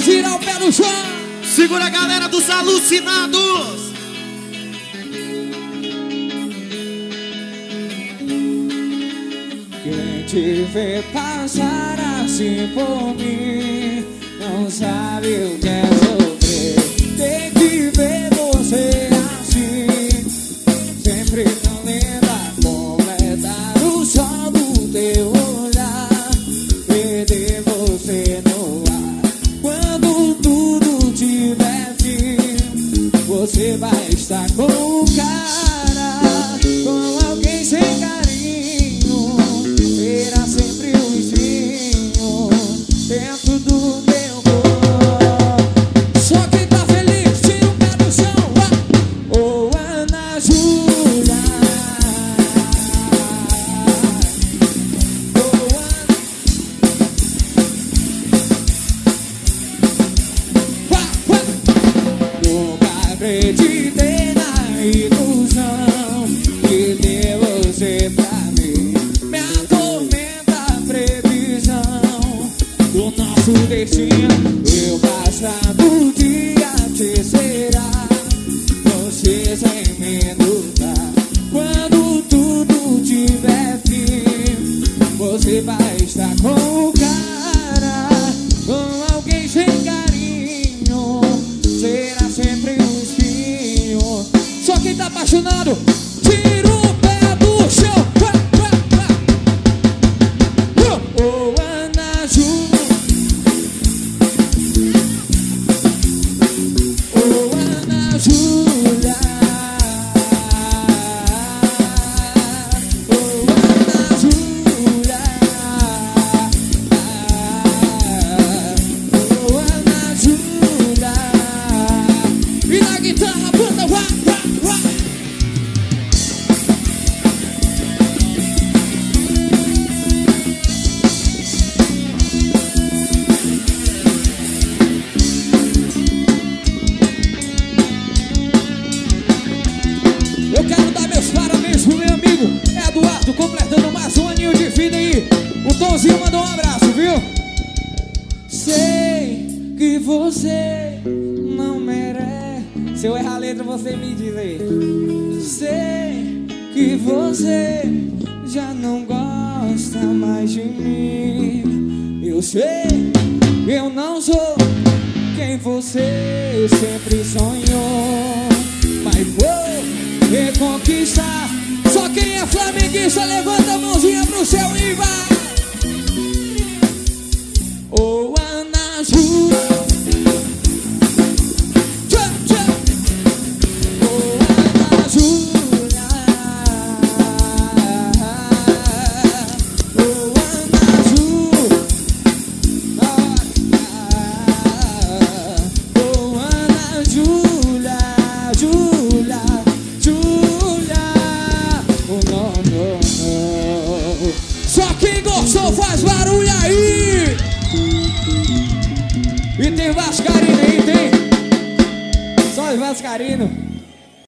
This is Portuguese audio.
girar o pé no chão. Segura a galera dos alucinados. Quem te vê passar assim por mim não sabe o que é sofrer. Tem que ver você assim, sempre tão linda, completar o sol do teu olhar, perder você no ar. Quando tudo tiver fim, você vai estar com o cara, com alguém sem carinho. Será sempre um vizinho dentro do meu corpo. Só quem tá feliz, tira o pé do chão. Ô Ana Júlia, nunca acreditei na ilusão que deu você pra mim. Me atormenta a previsão do nosso destino. Eu passando o dia te será, você sem me notar. Quando tudo tiver fim, você vai estar com o cara, com alguém sem carinho. Será sempre um espinho. Só quem tá apaixonado, tira o pé do chão. Ô Ana Júlia, ô Ana Júlia, ô Ana Júlia, ô Ana Júlia. E na guitarra, banda, wá, wá, wá. Eu quero dar meus parabéns pro meu amigo Eduardo, completando mais um aninho de vida aí. O Tomzinho mandou um abraço, viu? Sei que você não merece. Se eu errar a letra, você me diz aí. Sei que você já não gosta mais de mim. Eu sei que eu não sou quem você sempre sonhou, mas vou reconquistar. Só quem é flamenguista, levanta a mãozinha pro céu e vai. Ô Ana Júlia, ô Ana Júlia, ô Ana Júlia, ô Ana Júlia, Júlia, Júlia. Oh, não, não, não. Só quem gostou faz barulho aí. E tem vascarino aí, tem? Só os vascarinos.